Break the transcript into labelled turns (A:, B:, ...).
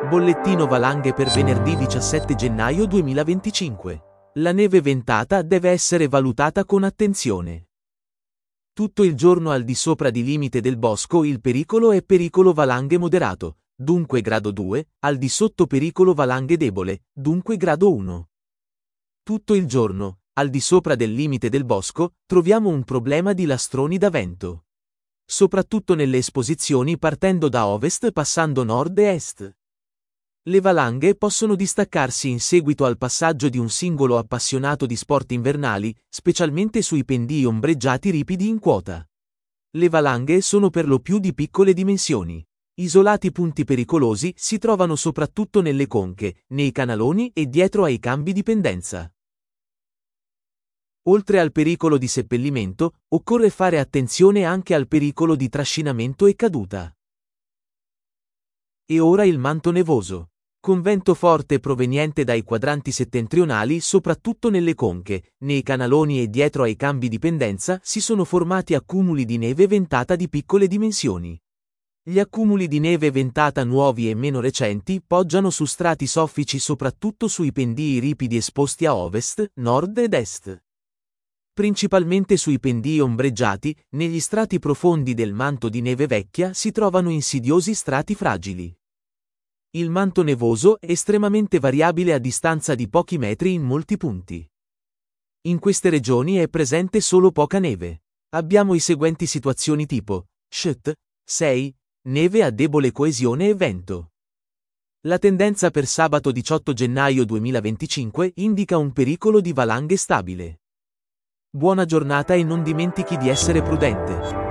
A: Bollettino valanghe per venerdì 17 gennaio 2025. La neve ventata deve essere valutata con attenzione. Tutto il giorno al di sopra di limite del bosco il pericolo è pericolo valanghe moderato, dunque grado 2, al di sotto pericolo valanghe debole, dunque grado 1. Tutto il giorno, al di sopra del limite del bosco, troviamo un problema di lastroni da vento. Soprattutto nelle esposizioni partendo da ovest passando nord e est. Le valanghe possono distaccarsi in seguito al passaggio di un singolo appassionato di sport invernali, specialmente sui pendii ombreggiati ripidi in quota. Le valanghe sono per lo più di piccole dimensioni. Isolati punti pericolosi si trovano soprattutto nelle conche, nei canaloni e dietro ai cambi di pendenza. Oltre al pericolo di seppellimento, occorre fare attenzione anche al pericolo di trascinamento e caduta. E ora il manto nevoso. Con vento forte proveniente dai quadranti settentrionali, soprattutto nelle conche, nei canaloni e dietro ai cambi di pendenza, si sono formati accumuli di neve ventata di piccole dimensioni. Gli accumuli di neve ventata nuovi e meno recenti poggiano su strati soffici soprattutto sui pendii ripidi esposti a ovest, nord ed est. Principalmente sui pendii ombreggiati, negli strati profondi del manto di neve vecchia si trovano insidiosi strati fragili. Il manto nevoso è estremamente variabile a distanza di pochi metri in molti punti. In queste regioni è presente solo poca neve. Abbiamo i seguenti situazioni tipo: SHT, 6, neve a debole coesione e vento. La tendenza per sabato 18 gennaio 2025 indica un pericolo di valanghe stabile. Buona giornata e non dimentichi di essere prudente.